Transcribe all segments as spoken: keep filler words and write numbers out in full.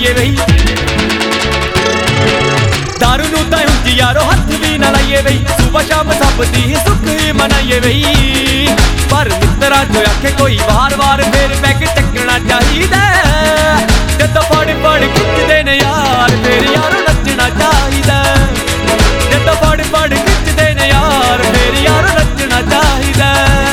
मनाइए बई दारू नूं तां हुंज यारो हथ भी ना लाइए बई सुबह शाम सब दी सुख ही मनाइए बई पर मित्रा जो आखे कोई वार वार फिर पैग चकना चाहिदा जद फड़ फड़ खिचदे ने यार फिर यारो नचना चाहिदा जद फड़ फड़ खिचदे ने यार फिर यारो नचना चाहिदा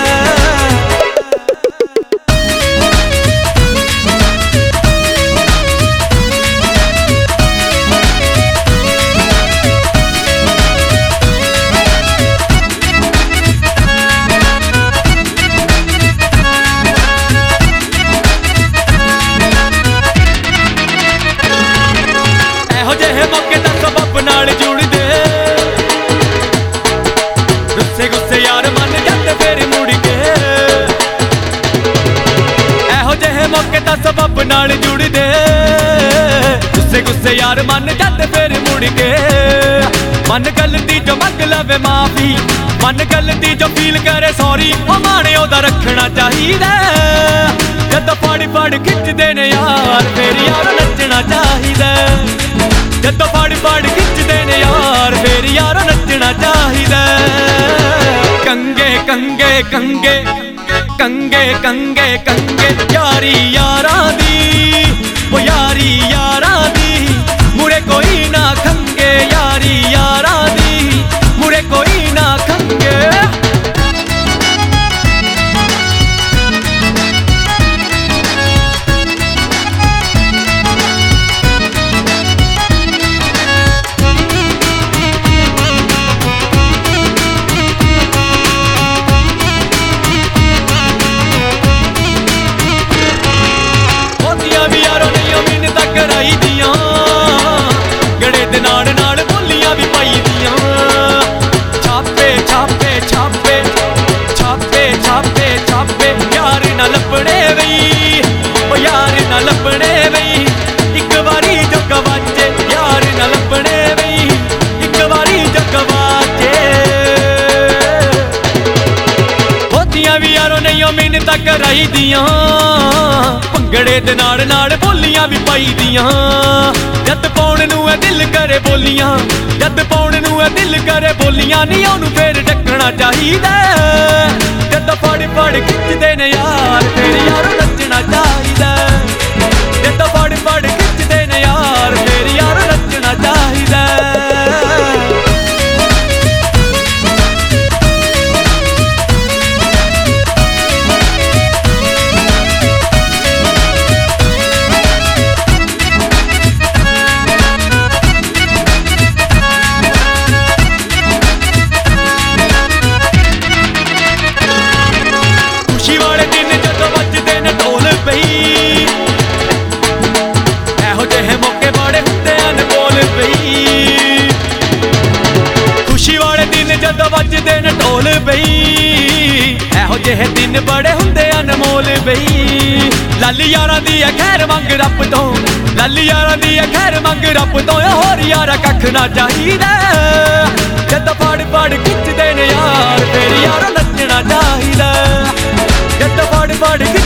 सबब नाल जुड़ दे गुस्से गुस्से यार मन जद फिर मुड़ के मन गलती जो मंग लवे माफी मन गलती जो फील करे सॉरी माने ओदा रखना चाहिदा जद फड़ फड़ खिचदे ने यार फिर यार नचना चाहिदा जद फड़ फड़ खिचदे ने यार फिर यार नचना चाहिदा कंगे कंगे कंगे कंगे कंगे कंगे यारी यारा दी वो यारी यारा दी मुड़े कोई ना खंगे यारी यारा दी मुड़े कोई ना खंगे गड़े दे नाल नाल बोलियां भी पाई दियां छापे छापे छापे छापे छापे छापे यार ना लभणे बई ओ यार ना लभणे बई एक बारी जो गवाचे यार ना लभणे बई एक बारी जो गवाचे होतियां भी यारो नहीं मिन्नतां कराई दियां भंगड़े दे नाल नाल बोलियां भी पाई दियां जद पाउण नूं ऐ दिल करे बोलियां जद पाउण नूं ऐ दिल करे बोलियां नी ओनू फिर ढकना चाहिदा जद फड़ फड़ खिचदे ने यार फिर यार नचना चाहिदा जद फड़ फड़ खिचदे ने यार फिर यार नचना चाहिदा जदों वजदे ने ढोल बई एहो जेहे दिन बड़े हुंदे अनमोल बई लाली यारां दी है खैर मंग रब तों लाली यारां दी है खैर मंग रब तों होर यारा कख ना चाहिदा जद फड़ फड़ खिचदे ने यार फिर यार नचना चाहिदा जद फड़ फड़